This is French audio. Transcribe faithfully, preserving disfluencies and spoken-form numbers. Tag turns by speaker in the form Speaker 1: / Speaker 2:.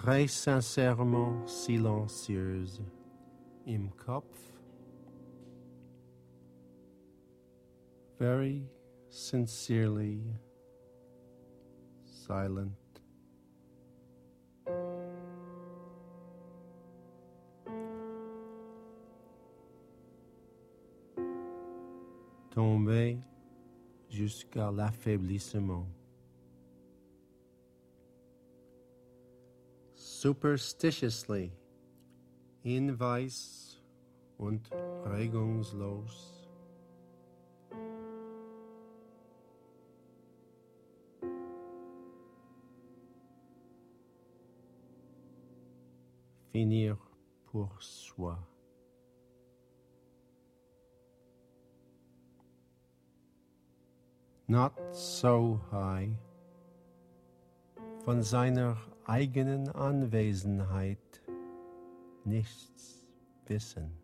Speaker 1: très sincèrement silencieuse im Kopf, very sincerely silent. Tombé jusqu'à l'affaiblissement. Superstitiously, in weiß und regungslos. Finir pour soi. Not so high, von seiner eigenen Anwesenheit nichts wissen.